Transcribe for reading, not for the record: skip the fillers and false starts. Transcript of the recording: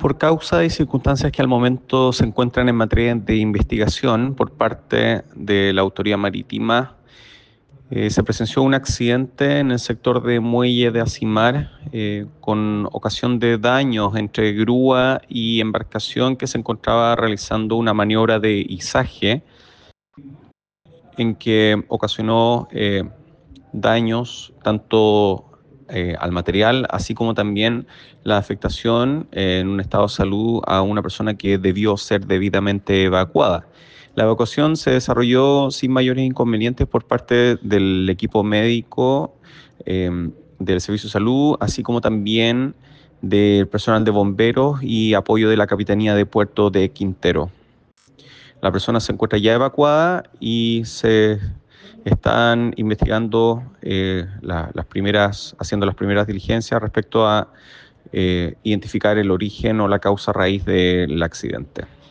por causa y circunstancias que al momento se encuentran en materia de investigación por parte de la autoridad marítima, se presenció un accidente en el sector de muelle de Asimar con ocasión de daños entre grúa y embarcación que se encontraba realizando una maniobra de izaje en que ocasionó daños tanto al material, así como también la afectación en un estado de salud a una persona que debió ser debidamente evacuada. La evacuación se desarrolló sin mayores inconvenientes por parte del equipo médico del Servicio de Salud, así como también del personal de bomberos y apoyo de la Capitanía de Puerto de Quintero. La persona se encuentra ya evacuada y se están investigando haciendo las primeras diligencias respecto a identificar el origen o la causa raíz del accidente.